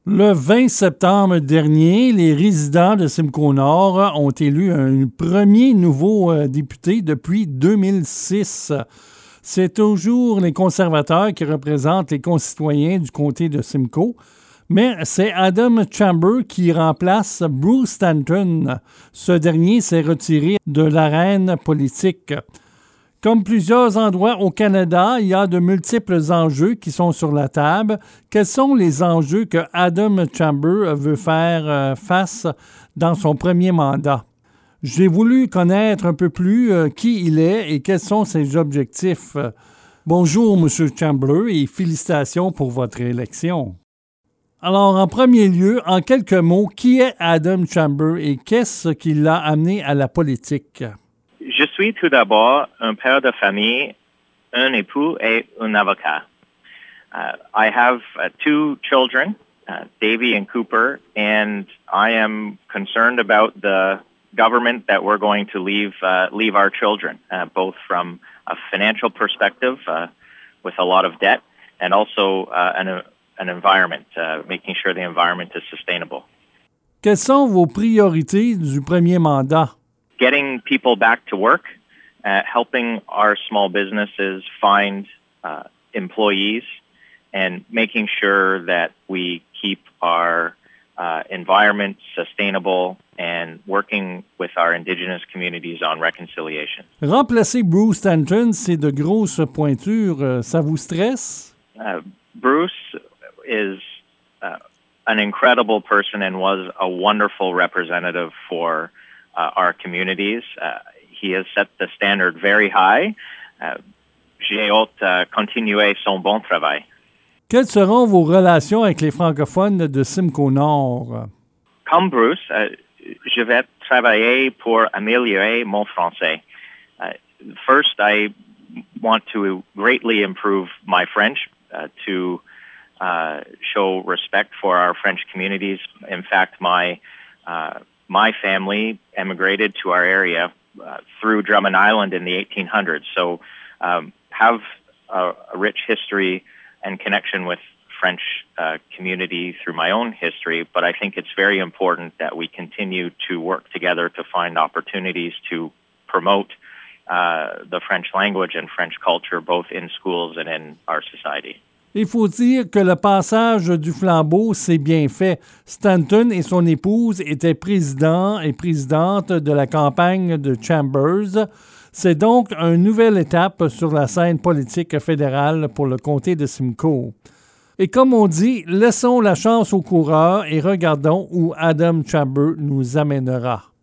Le 20 septembre dernier, les résidents de Simcoe Nord ont élu un premier nouveau député depuis 2006. C'est toujours les conservateurs qui représentent les concitoyens du comté de Simcoe, mais c'est Adam Chamber qui remplace Bruce Stanton. Ce dernier s'est retiré de l'arène politique. Comme plusieurs endroits au Canada, il y a de multiples enjeux qui sont sur la table. Quels sont les enjeux que Adam Chamber veut faire face dans son premier mandat? J'ai voulu connaître un peu plus qui il est et quels sont ses objectifs. Bonjour, M. Chamber, et félicitations pour votre élection. Alors, en premier lieu, en quelques mots, qui est Adam Chamber et qu'est-ce qui l'a amené à la politique? Je suis tout d'abord un père de famille, un époux et un avocat. I have two children, Davy and Cooper, and I am concerned about the government that we're going to leave our children, both from a financial perspective with a lot of debt and also an environment, making sure the environment is sustainable. Quelles sont vos priorités du premier mandat? Getting people back to work, helping our small businesses find employees, and making sure that we keep our environment sustainable and working with our Indigenous communities on reconciliation. Remplacer Bruce Stanton, c'est de grosses pointures. Ça vous stresse? Bruce is an incredible person and was a wonderful representative for our communities. He has set the standard very high. J'ai hâte continuer son bon travail. Quelles seront vos relations avec les francophones de Simcoe Nord? Comme Bruce, je vais travailler pour améliorer mon français. First, I want to greatly improve my French to show respect for our French communities. In fact, my family emigrated to our area through Drummond Island in the 1800s. So have a rich history and connection with French community through my own history, but I think it's very important that we continue to work together to find opportunities to promote the French language and French culture both in schools and in our society. Il faut dire que le passage du flambeau s'est bien fait. Stanton et son épouse étaient président et présidente de la campagne de Chambers. C'est donc une nouvelle étape sur la scène politique fédérale pour le comté de Simcoe. Et comme on dit, laissons la chance aux coureurs et regardons où Adam Chamber nous amènera.